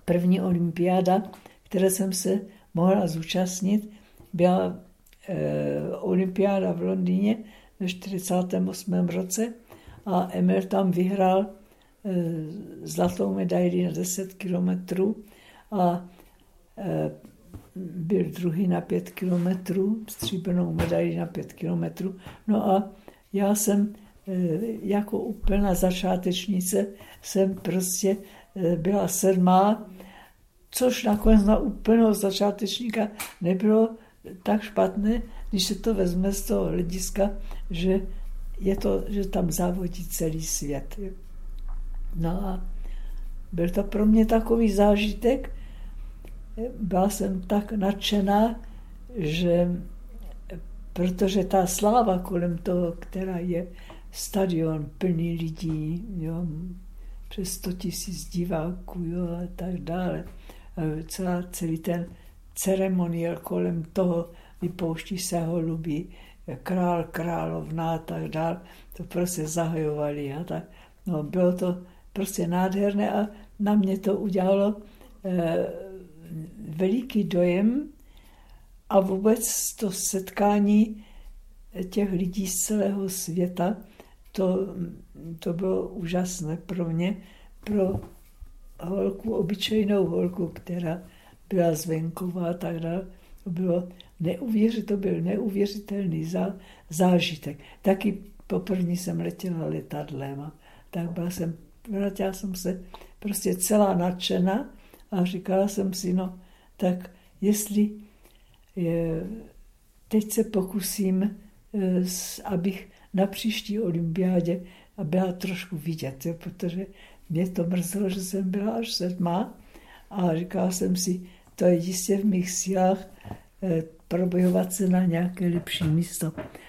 první olympiáda, které jsem se mohla zúčastnit, byla olympiáda v Londýně ve 48. roce a Emil tam vyhrál zlatou medaili na 10 kilometrů a byl druhý na 5 kilometrů, stříbrnou medaili na 5 kilometrů. No a já jsem jako úplná začátečnice jsem prostě byla 7., což nakonec na úplného začátečníka nebylo tak špatné, když se to vezme z toho hlediska, že tam závodí celý svět. No a byl to pro mě takový zážitek. Byla jsem tak nadšená, že protože ta sláva kolem toho, která je stadion plný lidí, jo, přes 100 000 diváků, jo, a tak dále. A celý ten ceremoniál kolem toho, vypouští se holuby, král, královna a tak dále, to prostě zahajovali. A tak. No, bylo to prostě nádherné a na mě to udělalo veliký dojem a vůbec to setkání těch lidí z celého světa, to bylo úžasné pro mě, pro holku, obyčejnou holku, která byla zvenková a tak dále. To byl neuvěřitelný zážitek. Taky poprvé jsem letěla letadlem a tak vrátila jsem se prostě celá nadšená a říkala jsem si, no, tak jestli teď se pokusím, abych na příští olympiádě byla trošku vidět, jo, protože mě to mrzelo, že jsem byla až 7. A říkala jsem si, to je jistě v mých silách probojovat se na nějaké lepší místo.